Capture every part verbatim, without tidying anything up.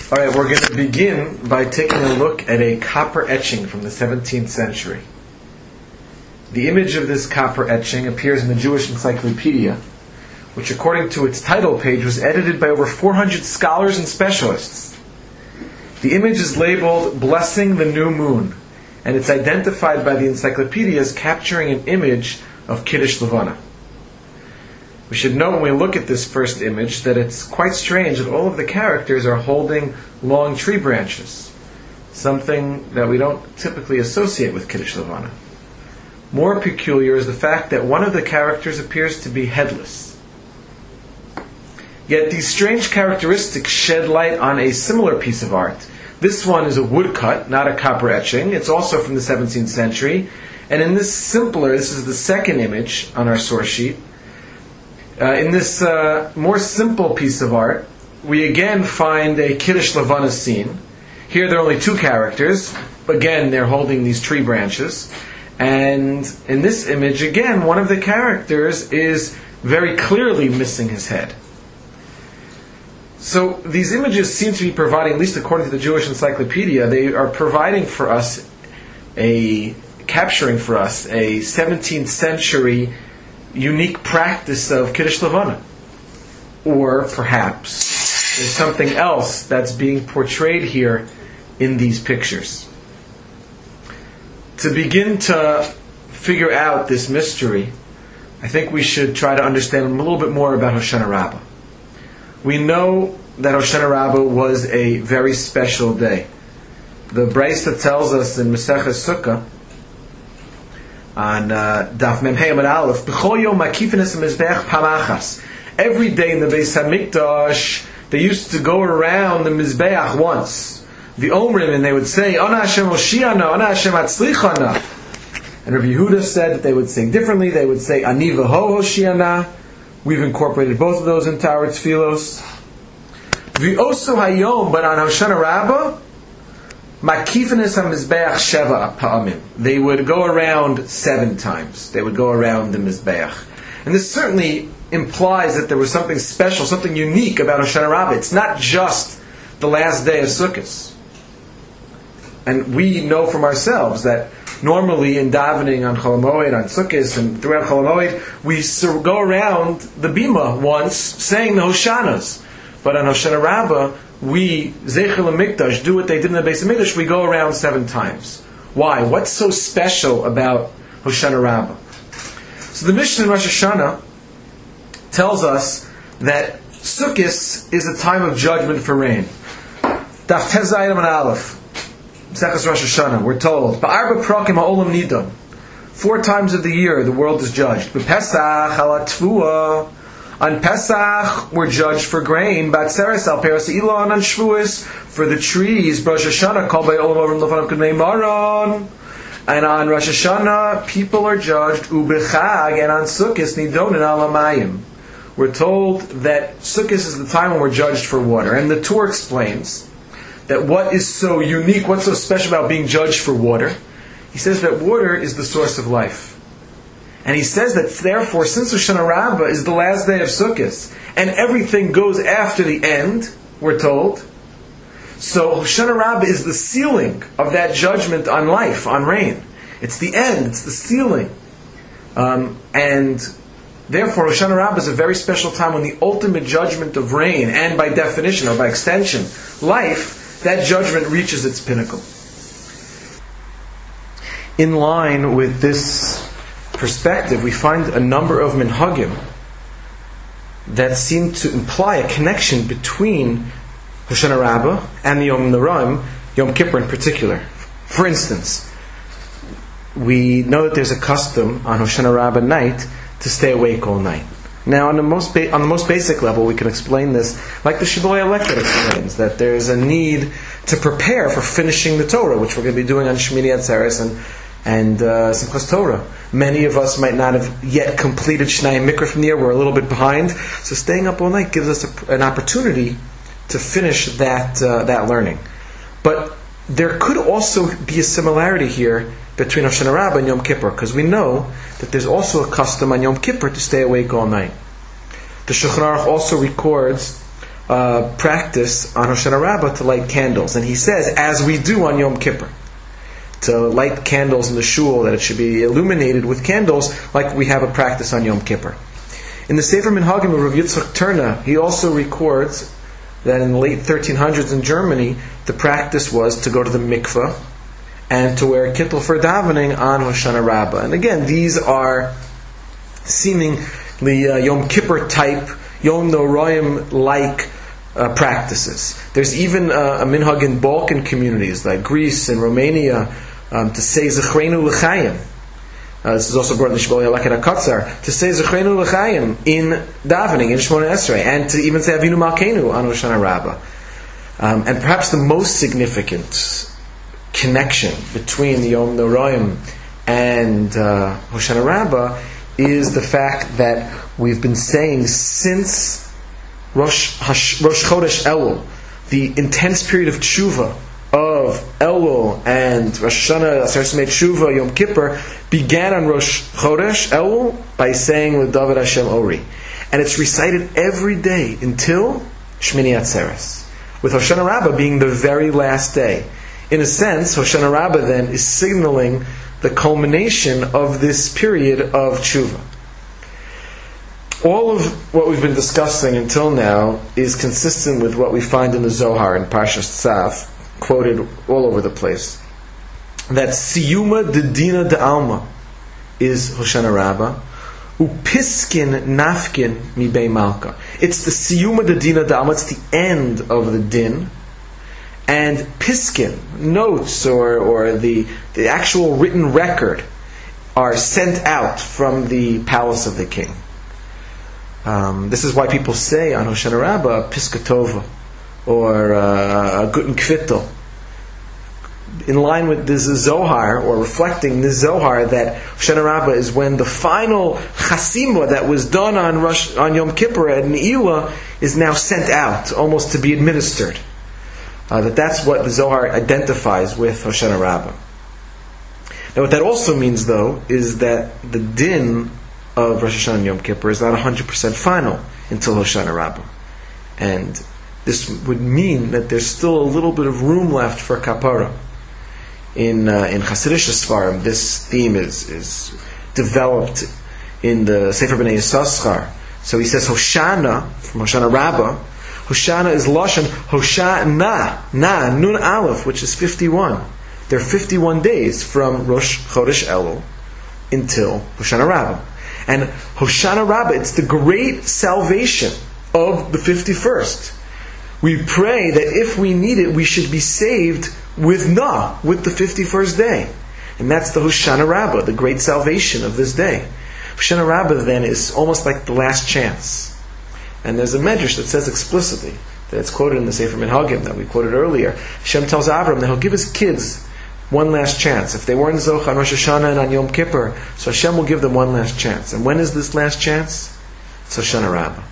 Alright, we're going to begin by taking a look at a copper etching from the seventeenth century. The image of this copper etching appears in the Jewish Encyclopedia, which according to its title page was edited by over four hundred scholars and specialists. The image is labeled Blessing the New Moon, and it's identified by the encyclopedia as capturing an image of Kiddush Levana. We should note when we look at this first image that it's quite strange that all of the characters are holding long tree branches, something that we don't typically associate with Kiddush Levana. More peculiar is the fact that one of the characters appears to be headless. Yet these strange characteristics shed light on a similar piece of art. This one is a woodcut, not a copper etching. It's also from the seventeenth century. And in this simpler, this is the second image on our source sheet, Uh, in this uh, more simple piece of art, we again find a Kiddush Levana scene. Here there are only two characters. Again, they're holding these tree branches. And in this image, again, one of the characters is very clearly missing his head. So these images seem to be providing, at least according to the Jewish Encyclopedia, they are providing for us a, capturing for us a seventeenth century unique practice of Kiddush Levana. Or perhaps there's something else that's being portrayed here in these pictures. To begin to figure out this mystery, I think we should try to understand a little bit more about Hoshana Rabbah. We know that Hoshana Rabbah was a very special day. The Brisa tells us in Maseches Sukkah, on uh, Daf Mem Hey Amud Aleph, B'chol yom makifin es hamizbeach pamachas. Every day in the Beis Hamikdash, they used to go around the mizbeach once. The Omrim, and they would say, Ana Hashem Hoshiana, Ana Hashem Atzlichana. And Rabbi Yehuda said that they would sing differently. They would say, Ani v'ho Hoshiana. We've incorporated both of those into our tefillos. V'osu hayom, but on Hoshana Rabbah, Makifenes hamizbeach sheva pa'amim. They would go around seven times. They would go around the mizbeach, and this certainly implies that there was something special, something unique about Hoshana Rabbah. It's not just the last day of Sukkot, and we know from ourselves that normally in davening on Chol Hamoed, on Sukkot, and throughout Chol Hamoed, we go around the bima once, saying the Hoshanas, but on Hoshana Rabbah, we, Zeichel HaMikdash, do what they did in the Beis Hamikdash, we go around seven times. Why? What's so special about Hoshana Rabbah? So the Mishnah in Rosh Hashanah tells us that Sukkot is a time of judgment for rain. Daf Tes Zayin Amud Aleph, Seches Rosh Hashanah, we're told, Ba'arba Prakim ha'olam nidon. Four times of the year the world is judged. B'Pesach ala Tfuah. On Pesach, we're judged for grain. Batzeres al peros ilon on Shavuos for the trees. Rosh Hashanah called by Olam over Lefanav K'nei Maron. And on Rosh Hashanah, people are judged ubechag, and on Sukkot nidonin al hamayim. We're told that Sukkot is the time when we're judged for water. And the Torah explains that what is so unique, what's so special about being judged for water? He says that water is the source of life. And he says that therefore, since Hoshana Rabbah is the last day of Sukkot, and everything goes after the end, we're told, so Hoshana Rabbah is the sealing of that judgment on life, on rain. It's the end, it's the sealing. Um, and therefore, Hoshana Rabbah is a very special time when the ultimate judgment of rain, and by definition, or by extension, life, that judgment reaches its pinnacle. In line with this perspective, we find a number of minhagim that seem to imply a connection between Hoshana Rabbah and the Yom Noraim, Yom Kippur in particular. For instance, we know that there's a custom on Hoshana Rabbah night to stay awake all night. Now, on the most ba- on the most basic level, we can explain this like the Shibbolei Eleket explains, that there's a need to prepare for finishing the Torah, which we're going to be doing on Shmini Atzeres and and uh, Simchas Torah. Many of us might not have yet completed Shnai Mikra from the year. We're a little bit behind. So staying up all night gives us a, an opportunity to finish that uh, that learning. But there could also be a similarity here between Hoshana Rabbah and Yom Kippur, because we know that there's also a custom on Yom Kippur to stay awake all night. The Shulchan Aruch also records uh, practice on Hoshana Rabbah to light candles. And he says, as we do on Yom Kippur, to light candles in the shul, that it should be illuminated with candles like we have a practice on Yom Kippur. In the Sefer Minhagim of Rav Yitzchak Turna, he also records that in the late thirteen hundreds in Germany, the practice was to go to the mikveh and to wear a kittel for davening on Hoshana Rabbah. And again, these are seemingly uh, Yom Kippur type, Yom Noraim like uh, practices. There's even uh, a minhag in Balkan communities like Greece and Romania um, to say Zechrenu L'chaim. Uh, this is also brought in the Shibbolei Halakha HaKatzar, to say Zechrenu L'chaim in davening, in Shemona Esrei, and to even say Avinu Malkeinu on Hoshana Rabbah. Um, and perhaps the most significant connection between the Yom Noraim and uh, Hoshana Rabbah is the fact that we've been saying since Rosh, Hash, Rosh Chodesh Elul, the intense period of tshuva of Elul and Rosh Hashanah, Aseret Tshuva, Yom Kippur, began on Rosh Chodesh Elul by saying with David Hashem Ori. And it's recited every day until Shmini Atzeres, with Hoshana Rabbah being the very last day. In a sense, Hoshana Rabbah then is signaling the culmination of this period of tshuva. All of what we've been discussing until now is consistent with what we find in the Zohar in Parshas Tzav, quoted all over the place. That Siyuma de Dina de Alma is Hoshana Rabbah, Upiskin Nafkin Mibei Malka. It's the Siyuma de Dina de Alma, it's the end of the din, and Piskin, notes or, or the, the actual written record, are sent out from the palace of the king. Um, this is why people say on Hoshana Rabbah Piskatova or uh, Guten Kvittel, in line with the Zohar, or reflecting the Zohar, that Hoshana Rabbah is when the final Chasimah that was done on Rosh, on Yom Kippur at Ne'ilah is now sent out, almost to be administered. Uh, that that's what the Zohar identifies with Hoshana Rabbah. Now what that also means, though, is that the din of Rosh Hashanah and Yom Kippur is not one hundred percent final until Hoshana Rabbah. And this would mean that there's still a little bit of room left for kapara. In uh, in Hasidic Sfarim, this theme is is developed in the Sefer Bnei Yissaschar. So he says Hoshana, from Hoshana Rabbah. Hoshana is Lashon Hoshana, Na, Nun Aleph, which is fifty-one. There are fifty-one days from Rosh Chodesh Elul until Hoshana Rabbah. And Hoshana Rabbah, it's the great salvation of the fifty-first. We pray that if we need it, we should be saved with Na, with the fifty-first day. And that's the Hoshana Rabbah, the great salvation of this day. Hoshana Rabbah then is almost like the last chance. And there's a medrash that says explicitly, that it's quoted in the Sefer Minhagim that we quoted earlier. Hashem tells Avram that He'll give His kids one last chance. If they weren't Zoch on Rosh Hashanah and on Yom Kippur, so Hashem will give them one last chance. And when is this last chance? It's Hoshana Rabbah.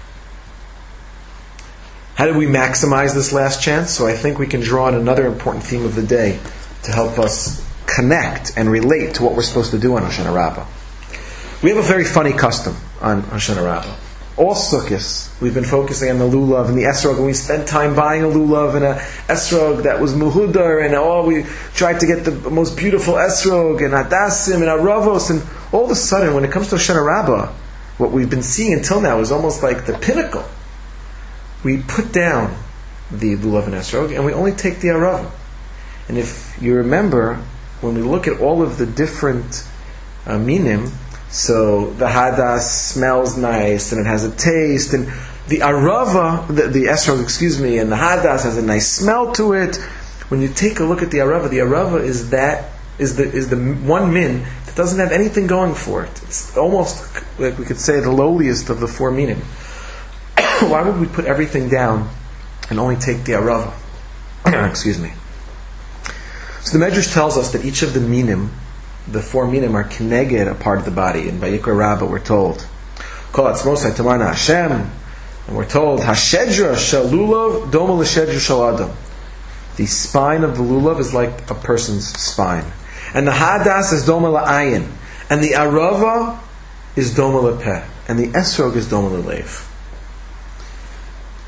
How do we maximize this last chance? So I think we can draw on another important theme of the day to help us connect and relate to what we're supposed to do on Hoshana Rabbah. We have a very funny custom on Hoshana Rabbah. All Sukkos, we've been focusing on the lulav and the esrog, and we spent time buying a lulav and a esrog that was muhudar, and oh, we tried to get the most beautiful esrog and hadassim and aravos, and all of a sudden, when it comes to Hoshana Rabbah, what we've been seeing until now is almost like the pinnacle. We put down the lulav and esrog, and we only take the arava. And if you remember, when we look at all of the different uh, minim, so the hadas smells nice and it has a taste, and the arava, the, the esrog, excuse me, and the hadas has a nice smell to it. When you take a look at the arava, the arava is that is the is the one min that doesn't have anything going for it. It's almost like we could say the lowliest of the four minim. Why would we put everything down and only take the arava? Excuse me. So the Medrash tells us that each of the minim, the four minim, are kineged a part of the body. In Vayikra Rabbah we're told, Kol atzmosai tamarna Hashem, and we're told, Hashedra shel lulav doma l'shedra shel adam. The spine of the lulav is like a person's spine. And the hadas is doma la'ayin. And the arava is doma l'peh. And the esrog is doma l'lev.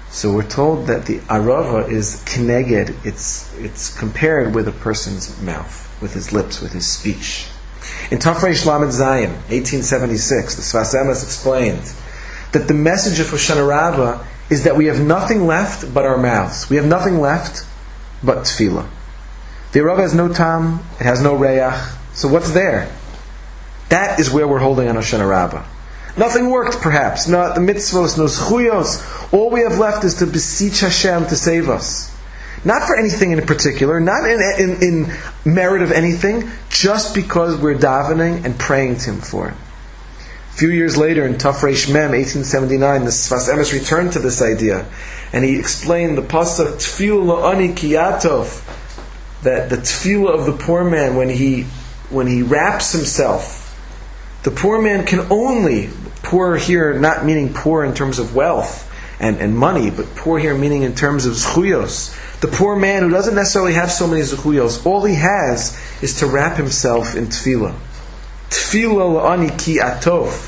So we're told that the arava is kineged, it's, it's compared with a person's mouth, with his lips, with his speech. In Tafreish Lamed Zayin, eighteen seventy-six, the Sfas Emes explained that the message of Hoshana Rabbah is that we have nothing left but our mouths. We have nothing left but tefillah. The arava has no tam, it has no reach, so what's there? That is where we're holding on Hoshana Rabbah. Nothing worked, perhaps. Not the mitzvos, no zchuyos. All we have left is to beseech Hashem to save us. Not for anything in particular, not in, in, in merit of anything, just because we're davening and praying to Him for it. A few years later, in Tafreish Mem, eighteen seventy-nine, the Sfas Emes returned to this idea, and he explained the pasuk Tefillah la'ani kiyatov, that the tefillah of the poor man, when he when he wraps himself, the poor man can only, poor here not meaning poor in terms of wealth and, and money, but poor here meaning in terms of zchuyos. The poor man who doesn't necessarily have so many zchuyos, all he has is to wrap himself in tefillah. Tefillah la'ani ki atov.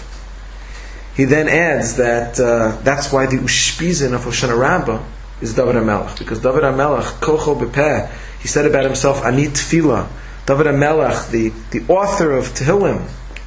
He then adds that uh, that's why the ushpizin of Hoshana Rabbah is David HaMelech, because David HaMelech, kocho bepeh, he said about himself, ani tefillah. David HaMelech, the, the author of Tehillim,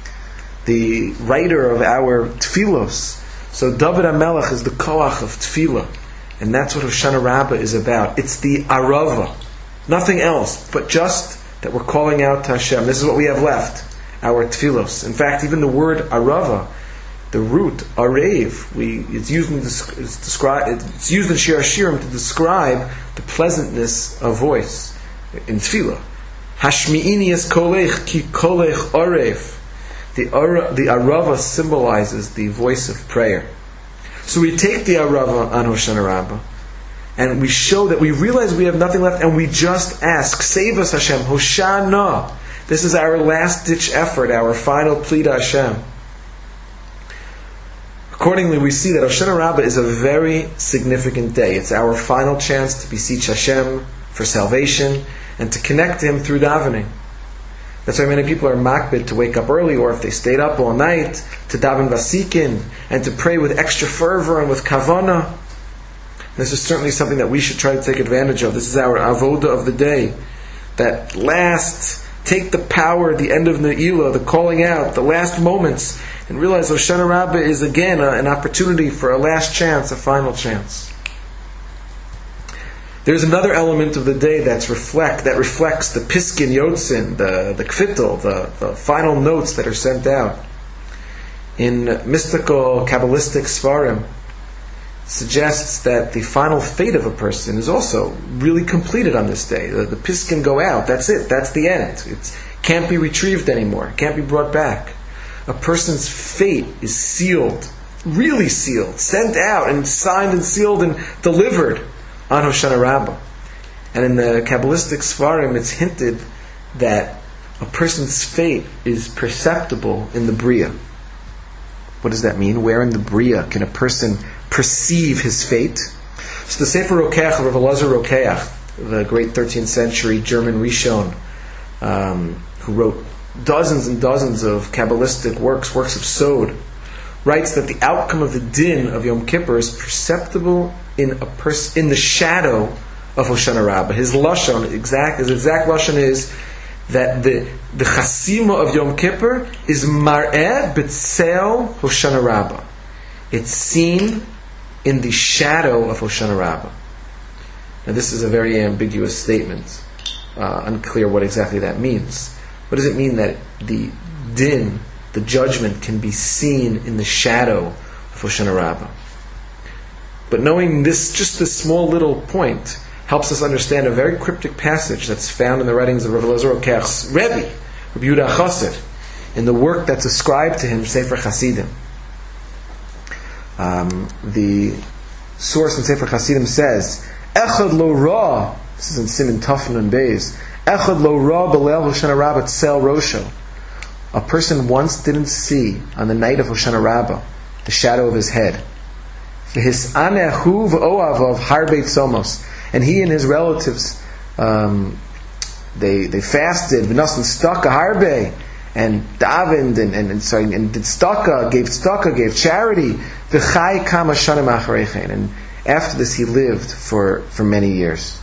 the writer of our tefillos. So David HaMelech is the koach of tefillah. And that's what Hoshana Rabbah is about. It's the arava. Nothing else, but just that we're calling out to Hashem. This is what we have left, our tefillos. In fact, even the word arava, the root, arev, we, it's used in, it's describe, it's used in Shir Hashirim to describe the pleasantness of voice in tefillah. Hashmi'ini es kolech ki kolech arev. The, ara, the arava symbolizes the voice of prayer. So we take the arava on Hoshana Rabbah, and we show that we realize we have nothing left, and we just ask, save us Hashem, Hoshana. This is our last ditch effort, our final plea to Hashem. Accordingly, we see that Hoshana Rabbah is a very significant day. It's our final chance to beseech Hashem for salvation and to connect to Him through davening. That's why many people are makbid to wake up early, or if they stayed up all night, to daven vasikin, and to pray with extra fervor and with kavana. This is certainly something that we should try to take advantage of. This is our avoda of the day. That last, take the power, the end of Ne'ilah, the calling out, the last moments, and realize Hoshana Rabbah is again a, an opportunity for a last chance, a final chance. There's another element of the day that's reflect that reflects the piskin yotzin, the the kfittel, the, the final notes that are sent out. In mystical Kabbalistic Svarim, suggests that the final fate of a person is also really completed on this day. The, the piskin go out. That's it. That's the end. It can't be retrieved anymore. Can't be brought back. A person's fate is sealed, really sealed, sent out and signed and sealed and delivered on Hoshana Rabbah. And in the Kabbalistic Svarim, it's hinted that a person's fate is perceptible in the Bria. What does that mean? Where in the Bria can a person perceive his fate? So the Sefer Rokeach of Rav Elazar Rokeach, the great thirteenth century German Rishon, um, who wrote dozens and dozens of Kabbalistic works, works of Sod, writes that the outcome of the din of Yom Kippur is perceptible in a pers- in the shadow of Hoshana Rabbah. His lashon, exact his exact lashon is that the the chasima of Yom Kippur is mar'eh b'tzel Hoshana Rabbah. It's seen in the shadow of Hoshana Rabbah. Now this is a very ambiguous statement. Uh, unclear what exactly that means. What does it mean that the din, the judgment, can be seen in the shadow of Hoshana Rabbah? But knowing this, just this small little point, helps us understand a very cryptic passage that's found in the writings of Rav Elazar Rokeach's Rebbe, Rabbi Yehuda Chassid, in the work that's ascribed to him, Sefer Chasidim. Um, the source in Sefer Chasidim says, Echad lo ra, this is in Siman Tafin and Beis, Echad lo ra b'leil Hoshana Rabbah tsel rosho. A person once didn't see, on the night of Hoshana Rabbah, the shadow of his head. V'hisanehu v'oavav harbeit somos. And he and his relatives, um, they they fasted, v'nasan staka harbe, and davened, and, and, and sorry, and did staka, gave staka, gave charity, v'chai kama shanim acharechen, and after this he lived for, for many years.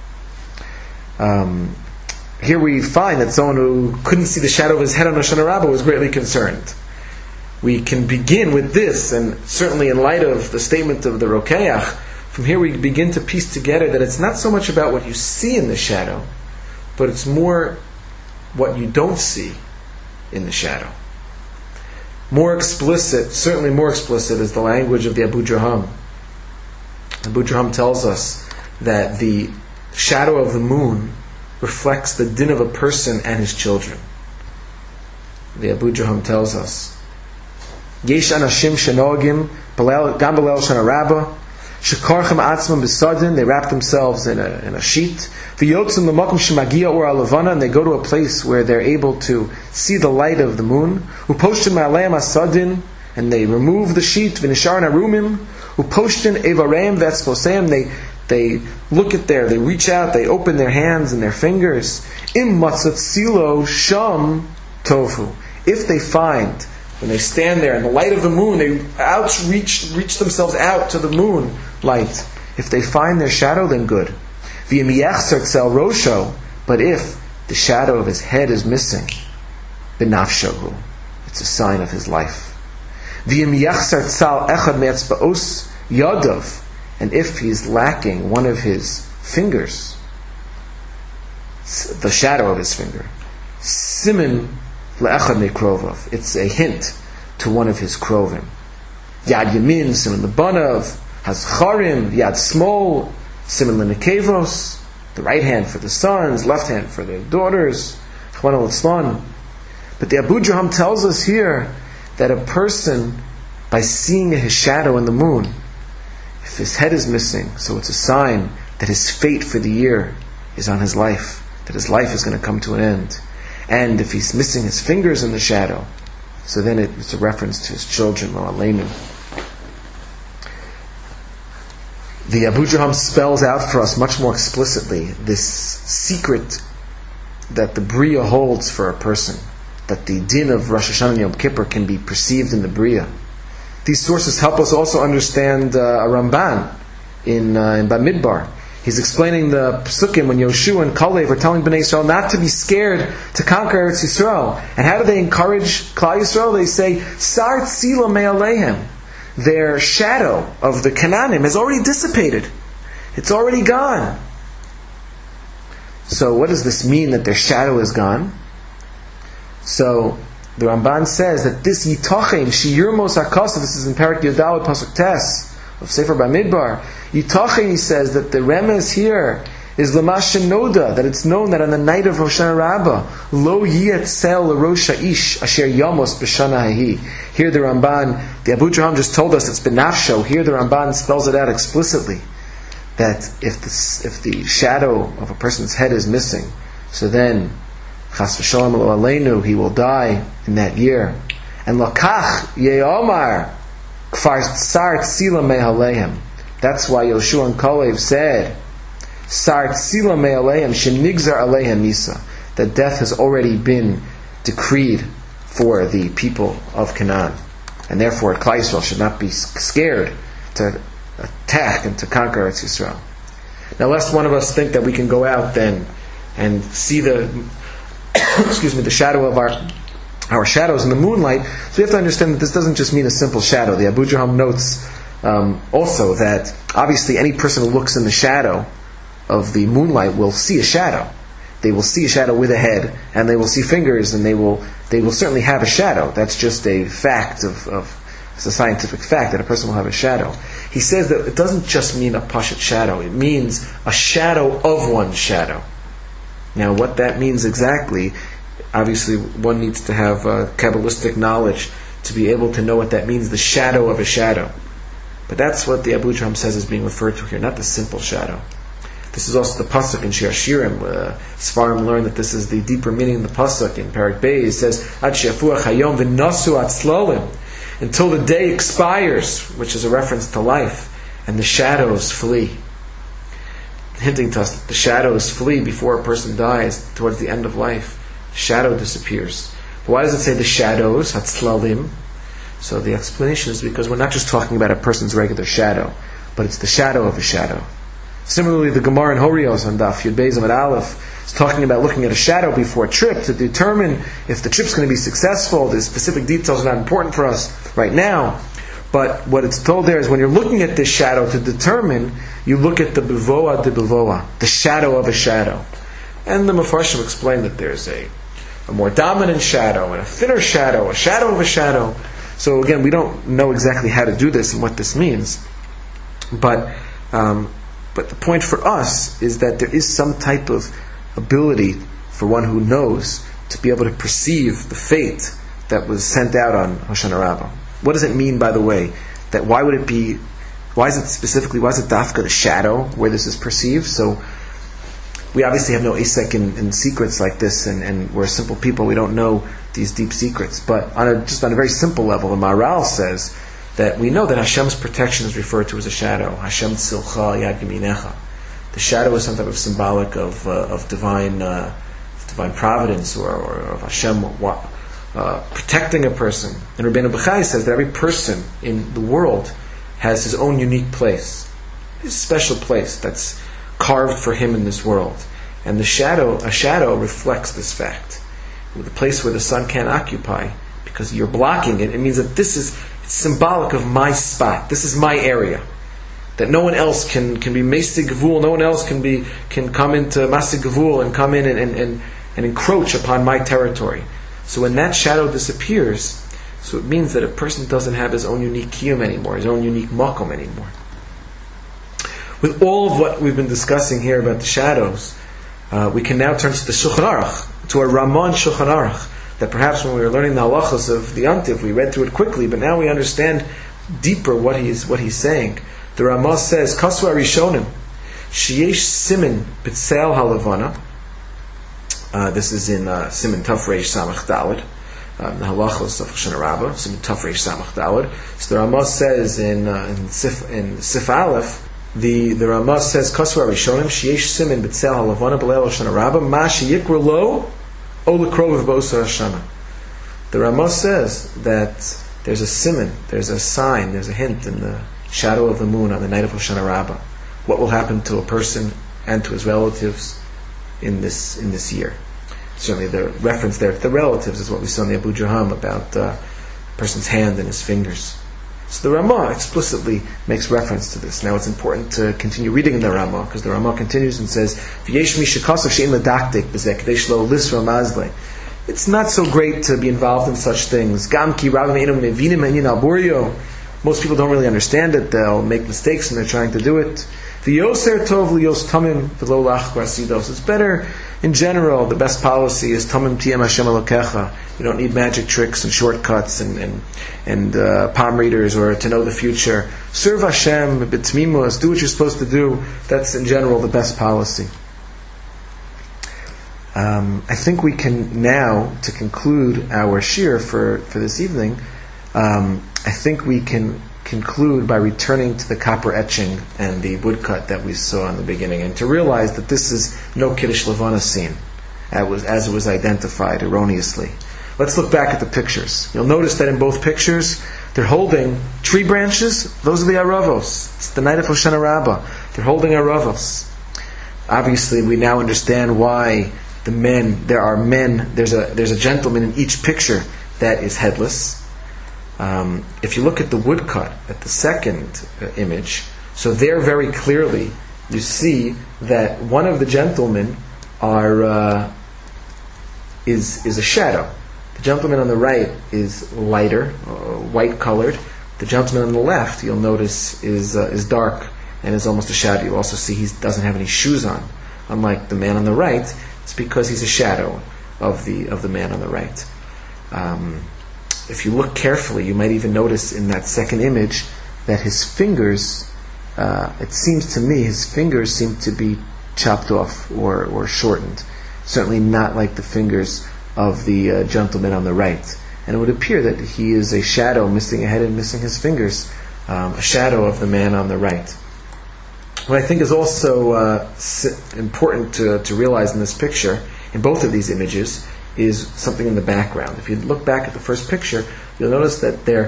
Um, here we find that someone who couldn't see the shadow of his head on Hoshana Rabbah was greatly concerned. We can begin with this, and certainly in light of the statement of the Rokeach, from here we begin to piece together that it's not so much about what you see in the shadow, but it's more what you don't see in the shadow. More explicit, certainly more explicit, is the language of the Abu Jaham. Abu Jaham tells us that the shadow of the moon reflects the din of a person and his children. The Abu Jaham tells us, Yesh anashim shenogim gam belel Hoshana Rabbah shekarchem atzmam b'sadin, they wrap themselves in a, in a sheet, v'yotzim l'makom shemagia or alavana, and they go to a place where they're able to see the light of the moon, uposhtin ma'aleim asadin, and they remove the sheet, v'nisharan arumim, uposhtin evareim v'etzposeim, they They look at there, they reach out, they open their hands and their fingers. Im matzat silo sham tofu. If they find, when they stand there in the light of the moon, they outreach reach themselves out to the moon light. If they find their shadow, then good. V'im yachzar tzal rosho. But if the shadow of his head is missing, benafshahu, it's a sign of his life. V'im yachzar tzal echad me'etzba'os yadav. And if he's lacking one of his fingers, the shadow of his finger, simin le'echad me'krovov, it's a hint to one of his krovim. Yad yamin, simin lebanav, hazcharim, yad smol, simin lenekevos, the right hand for the sons, left hand for the daughters, chwan al-itzlan. But the Abu Jaham tells us here that a person, by seeing his shadow in the moon, if his head is missing, so it's a sign that his fate for the year is on his life, that his life is going to come to an end. And if he's missing his fingers in the shadow, so then it, it's a reference to his children, lo aleinu. The Abu Jaham spells out for us much more explicitly this secret that the Bria holds for a person, that the din of Rosh Hashanah and Yom Kippur can be perceived in the Bria. These sources help us also understand uh, a Ramban in, uh, in Bamidbar. He's explaining the Pesukim when Yoshua and Kalev are telling Bnei Yisrael not to be scared to conquer Eretz Yisrael. And how do they encourage Klal Yisrael? They say, Sar tzila me'alehem. Their shadow of the Canaanim has already dissipated. It's already gone. So what does this mean, that their shadow is gone? So the Ramban says that this Yitachem Shiyurmos Hakasa, this is in Parak Yodalad Pasuk Tes of Sefer Bamidbar. Yitachem, he says that the remez here is Lamash Noda, that it's known that on the night of Hoshana Rabbah, Lo Yetzel Rosh Ish Asher Yamos B'Shana Hahi. Here the Ramban, the Abu Jaham just told us it's Benafsho. Here the Ramban spells it out explicitly that if the if the shadow of a person's head is missing, so then Chas v'shalom lo aleinu, he will die in that year. And lakach ye'omar kfar sar tzila me'alehem. That's why Yoshua and Kalev said, Sar tzila me'alehem shenigzar alehem misa, that death has already been decreed for the people of Canaan, and therefore Klal Yisrael should not be scared to attack and to conquer Eretz Yisrael. Now, lest one of us think that we can go out then and see the excuse me, the shadow of our our shadows in the moonlight. So we have to understand that this doesn't just mean a simple shadow. The Abu Jaham notes um, also that obviously any person who looks in the shadow of the moonlight will see a shadow. They will see a shadow with a head, and they will see fingers, and they will they will certainly have a shadow. That's just a fact of, of it's a scientific fact that a person will have a shadow. He says that it doesn't just mean a pashat shadow. It means a shadow of one's shadow. Now, what that means exactly, obviously one needs to have uh, Kabbalistic knowledge to be able to know what that means, the shadow of a shadow. But that's what the Abu Jaham says is being referred to here, not the simple shadow. This is also the pasuk in Shir Hashirim. Uh, Sfarim learn that this is the deeper meaning of the pasuk in Parak Beis. It says, Ad she'afuach hayom v'nasu atzlalim, until the day expires, which is a reference to life, and the shadows flee. Hinting to us that the shadows flee before a person dies towards the end of life. The shadow disappears. But why does it say the shadows, hatzlalim? So the explanation is because we're not just talking about a person's regular shadow, but it's the shadow of a shadow. Similarly, the Gemara in Horios on Daf Yud Beis Amud Aleph is talking about looking at a shadow before a trip to determine if the trip's going to be successful. The specific details are not important for us right now, but what it's told there is when you're looking at this shadow to determine, you look at the Bevoa de Bevoa, the shadow of a shadow. And the Mefarshim explain that there's a, a more dominant shadow and a thinner shadow, a shadow of a shadow. So again, we don't know exactly how to do this and what this means, but um, but the point for us is that there is some type of ability for one who knows to be able to perceive the fate that was sent out on Hoshana Rabbah. What does it mean, by the way, that why would it be, why is it specifically, why is it dafka the shadow where this is perceived? So we obviously have no asek in, in secrets like this, and, and we're simple people, we don't know these deep secrets. But on a, just on a very simple level, the Maharal says that we know that Hashem's protection is referred to as a shadow. Hashem tzilcha yad yaminecha. The shadow is some type of symbolic of uh, of divine uh, divine providence, or, or of Hashem uh, protecting a person. And Rabbeinu Bechai says that every person in the world has his own unique place, his special place that's carved for him in this world. And the shadow, a shadow reflects this fact. The place where the sun can't occupy, because you're blocking it, it means that this is it's symbolic of my spot. This is my area. That no one else can, can be Mesig Gavul, no one else can be can come into Masig Gavul and come in and, and, and, and encroach upon my territory. So when that shadow disappears, so it means that a person doesn't have his own unique kiyum anymore, his own unique makom anymore. With all of what we've been discussing here about the shadows, uh, we can now turn to the Shulchan Aruch, to a Ramon Shulchan Aruch, that perhaps when we were learning the halachos of the Yontif, we read through it quickly, but now we understand deeper what he's what he's saying. The Ramah says, Kasu Arishonim, Sheyesh Simin B'Tseil HaLevana. Uh, this is in uh, Simin Taf Reish Samach Daled, um, the halachos of Hoshana Rabbah, Simin Taf Reish Samach Daled. So the Ramah says in uh, in Sif in Sif Aleph, the the Ramah says, Kasu Arishonim, Sheyesh Simin B'Tseil HaLevana B'Leil Hoshana Rabbah, Ma Sheyikra Lo O L'Krov Bosa Hashana. The Ramah says that there's a siman, there's a sign, there's a hint in the shadow of the moon on the night of Hoshana Rabbah. What will happen to a person and to his relatives in this in this year? Certainly, the reference there to the relatives is what we saw in the Abu Jaham about uh, a person's hand and his fingers. So the Ramah explicitly makes reference to this. Now it's important to continue reading in the Ramah, because the Ramah continues and says, "V'yesh mi shekasav she'en ledaktik b'zeh kadesh lo lisra mazle." It's not so great to be involved in such things. Gam ki rabim einu mevinim enin alburio. Most people don't really understand it. They'll make mistakes and they're trying to do it. V'yoser tov liyos tamim v'lo lachkar sidos. It's better, in general, the best policy is tamim tiem Hashem elokecha. You don't need magic tricks and shortcuts and and, and uh, palm readers or to know the future. Serve Hashem b'tmimos. Do what you're supposed to do. That's, in general, the best policy. Um, I think we can now, to conclude our shir for, for this evening, um, I think we can conclude by returning to the copper etching and the woodcut that we saw in the beginning, and to realize that this is no Kiddush Levana scene, as it was, as it was identified erroneously. Let's look back at the pictures. You'll notice that in both pictures, they're holding tree branches. Those are the aravos. It's the night of Hoshana Rabbah. They're holding aravos. Obviously, we now understand why the men, there are men, there's a there's a gentleman in each picture that is headless. Um, if you look at the woodcut, at the second uh, image, so there very clearly you see that one of the gentlemen are uh, is is a shadow. The gentleman on the right is lighter, uh, white colored. The gentleman on the left, you'll notice, is uh, is dark and is almost a shadow. You also see he doesn't have any shoes on, unlike the man on the right. It's because he's a shadow of the of the man on the right. Um, if you look carefully, you might even notice in that second image that his fingers, uh, it seems to me, his fingers seem to be chopped off or, or shortened. Certainly not like the fingers of the uh, gentleman on the right. And it would appear that he is a shadow, missing a head and missing his fingers, um, a shadow of the man on the right. What I think is also uh, important to, to realize in this picture, in both of these images, is something in the background. If you look back at the first picture, you'll notice that they're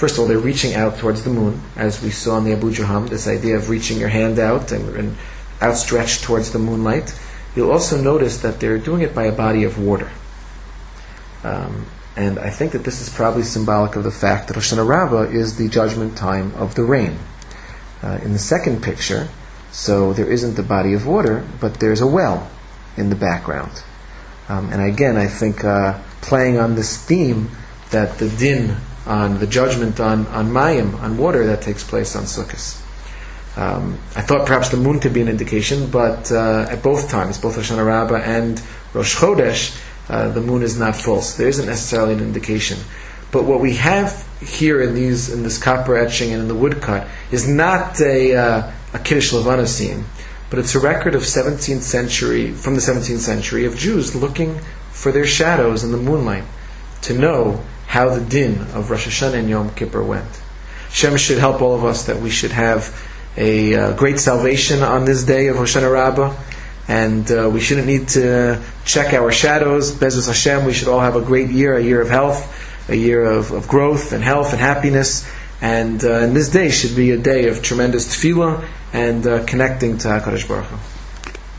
First of all, they're reaching out towards the moon, as we saw in the Abu Jaham, this idea of reaching your hand out and, and outstretched towards the moonlight. You'll also notice that they're doing it by a body of water. Um, and I think that this is probably symbolic of the fact that Hoshana Rabbah is the judgment time of the rain. Uh, in the second picture, so there isn't the body of water, but there's a well in the background. Um, and again, I think uh, playing on this theme that the din, on the judgment on, on Mayim, on water, that takes place on Sukkot. Um, I thought perhaps the moon could be an indication, but uh, at both times, both Hoshana Rabbah and Rosh Chodesh, uh, the moon is not full. So there isn't necessarily an indication. But what we have here in these in this copper etching and in the woodcut is not a, uh, a Kiddush Levana scene, but it's a record of seventeenth century, from the seventeenth century, of Jews looking for their shadows in the moonlight to know how the din of Rosh Hashanah and Yom Kippur went. Shem should help all of us that we should have a uh, great salvation on this day of Hoshana Rabbah, and uh, we shouldn't need to check our shadows. Be'ezus Hashem, we should all have a great year, a year of health, a year of, of growth and health and happiness, and, uh, and this day should be a day of tremendous tefillah and uh, connecting to HaKadosh Baruch Hu.